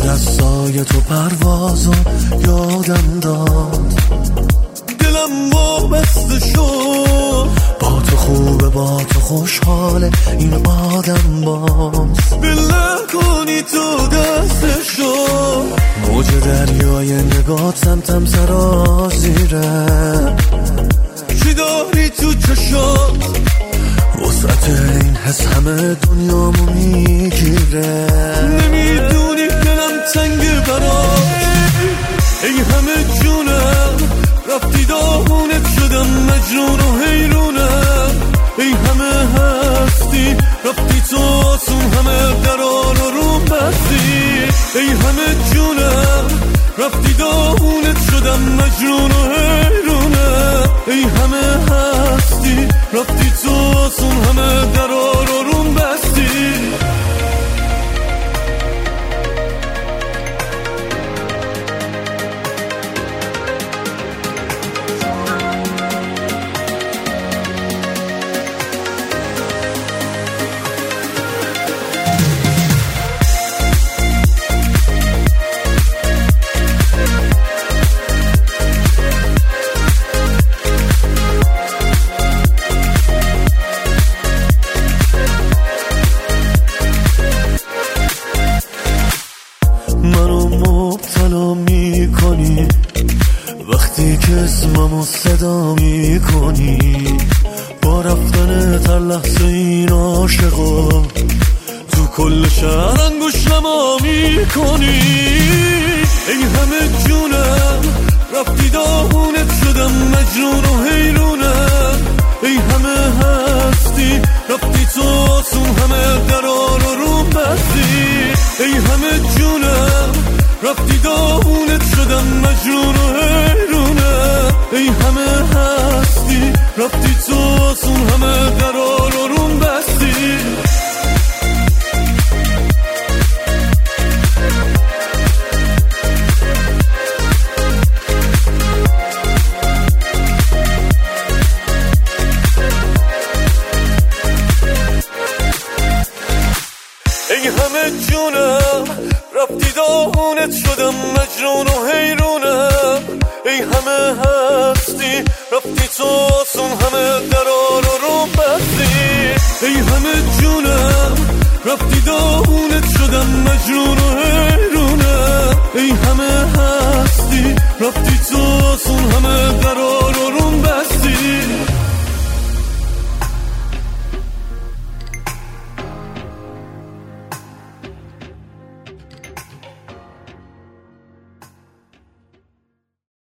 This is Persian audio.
دستای تو پروازو یادم داد، دلم وابسته شد، با تو خوبه با تو خوشحاله این آدم باز، بله کنی تو دستشو، موج دریای نگات سمتم سرازیره، چی داری تو چشات وسط این حس همه دنیامو میگیره، نمیدونی دلم تنگ برات، ای همه جونم رفتی داغونت شدم مجنون و حیرونم، ای همه هستی رفتی تو آسون همه درار و روم بستی، ای همه جونم رفتی داغونت شدم مجنون و حیرونم، ای همه هستی رفتی تو آسون همه درار و روم بستی. منو مبتلا میکنی وقتی که اسممو صدا میکنی، با رفتن هر لحظه این عاشقا تو کل شهر انگوش نما میکنی، ای همه جونم رفتی داغونت شدم مجنون و حیرونم، ای همه هستی رفتی تو آسون همه درار و روم بستی، ای همه جونم رفتی داغونت شدم مجنون و حیرونم، ای همه هستی رفتی تو آسون همه درار و روم بستی. ای همه جونم رفتی داغونت شدم مجنون و حیرونم، ای همه هستی رفتی تو آسون همه درار و روم بستی، ای همه جونم رفتی داغونت شدم مجنون و حیرونم، ای همه هستی رفتی تو